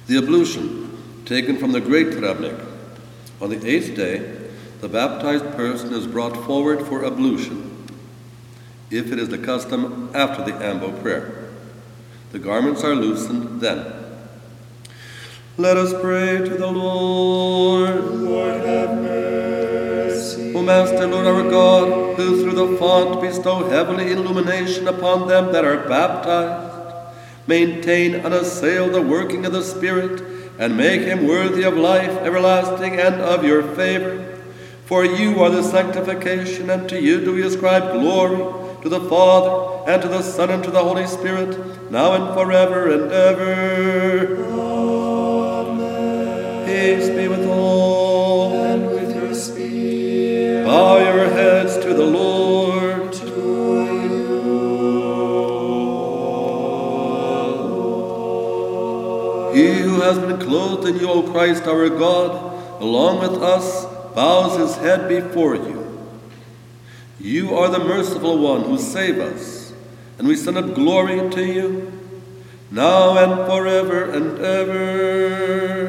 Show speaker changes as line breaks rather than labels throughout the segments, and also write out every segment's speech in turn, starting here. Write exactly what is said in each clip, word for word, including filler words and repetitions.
The ablution, taken from the Great Travnik. On the eighth day, the baptized person is brought forward for ablution, if it is the custom after the Ambo prayer. The garments are loosened then. Let us pray to the Lord.
Lord, have mercy.
O Master, Lord our God, who through the font bestow heavenly illumination upon them that are baptized, maintain unassailed the working of the Spirit, and make him worthy of life everlasting and of your favor. For you are the sanctification, and to you do we ascribe glory, to the Father, and to the Son, and to the Holy Spirit, now and forever and ever.
Amen.
Peace be with all.
And with your spirit.
Bow your heads to the Lord.
To you, Lord.
He who has been clothed in you, O Christ our God, along with us, bows his head before you. You are the merciful one who save us, and we send up glory to you, now and forever and ever.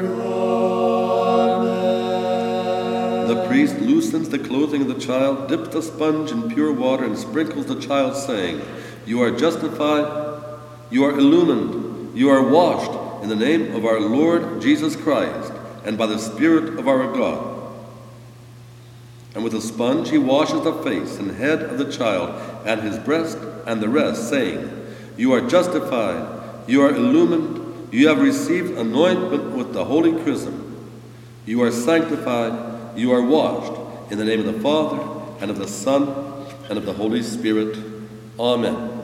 Amen.
The priest loosens the clothing of the child, dips the sponge in pure water, and sprinkles the child, saying, You are justified, you are illumined, you are washed in the name of our Lord Jesus Christ, and by the Spirit of our God. And with a sponge he washes the face and head of the child, and his breast and the rest, saying, You are justified, you are illumined, you have received anointment with the holy chrism. You are sanctified, you are washed, in the name of the Father, and of the Son, and of the Holy Spirit. Amen.